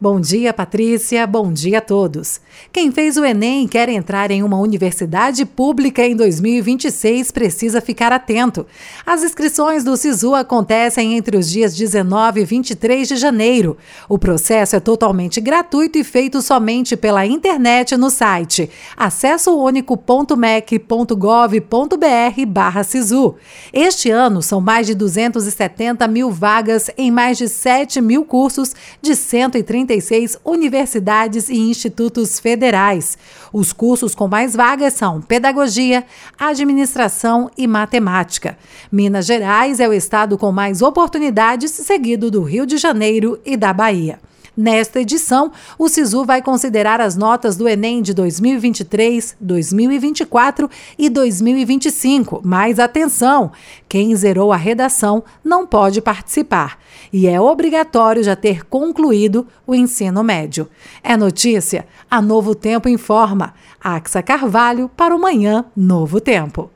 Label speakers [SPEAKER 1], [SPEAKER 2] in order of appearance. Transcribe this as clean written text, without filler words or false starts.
[SPEAKER 1] Bom dia, Patrícia. Bom dia a todos. Quem fez o Enem e quer entrar em uma universidade pública em 2026 precisa ficar atento. As inscrições do SISU acontecem entre os dias 19 e 23 de janeiro. O processo é totalmente gratuito e feito somente pela internet no site acessounico.mec.gov.br/SISU. Este ano são mais de 270 mil vagas em mais de 7 mil cursos de 136 universidades e institutos federais. Os cursos com mais vagas são Pedagogia, Administração e Matemática. Minas Gerais é o estado com mais oportunidades, seguido do Rio de Janeiro e da Bahia. Nesta edição, o SISU vai considerar as notas do Enem de 2023, 2024 e 2025. Mas atenção, quem zerou a redação não pode participar. E é obrigatório já ter concluído o ensino médio. É notícia? A Novo Tempo informa. Axa Carvalho para o Manhã Novo Tempo.